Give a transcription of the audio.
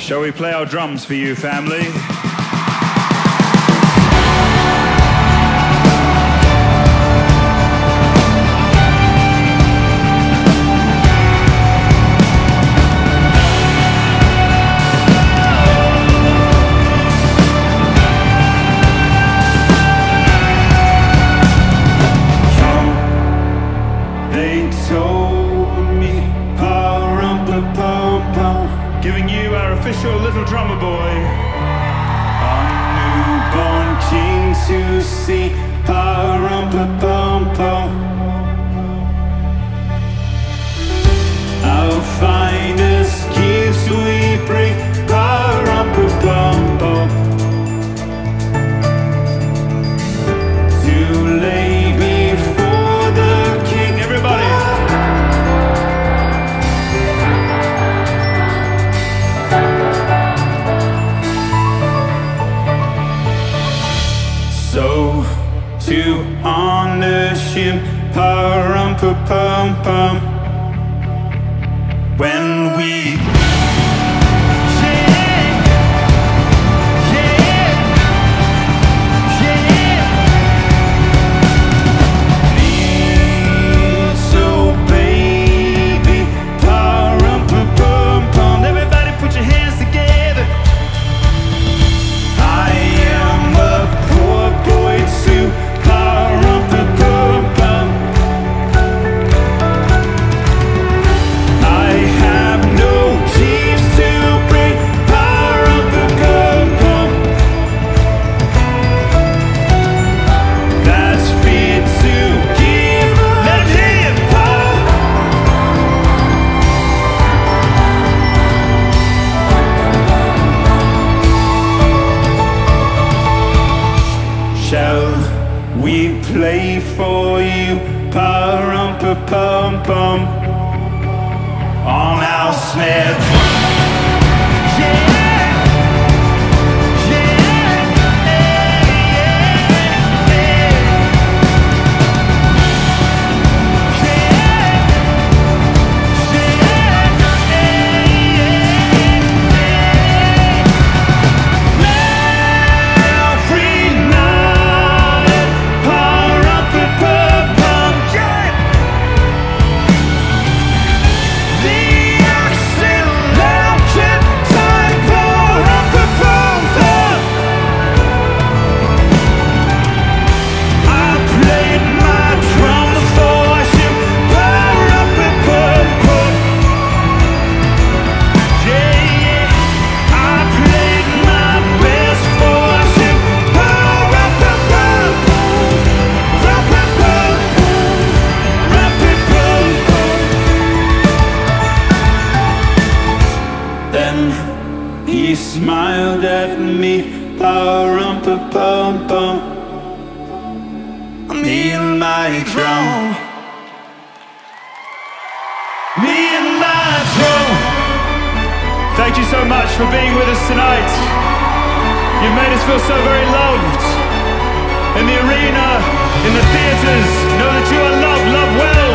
Shall we play our drums for you, family? They told me, pa-rum-pa-pum-pum, giving you our official little drummer boy. A newborn king to see, pa-rum-pa-pum-pum. Our finest gifts we bring, pa-rum-pa-pum-pum, to lay before the king. Everybody! So, to honor him, pa-rum-pa-pum-pum, when we we play for you, pa-rum-pa-pum-pum, on our snare drum. He smiled at me, pa-rum-pa-pum-pum, me and my drum, me and my drum. Thank you so much for being with us tonight. You've made us feel so very loved. In the arena, in the theaters, know that you are loved, loved well.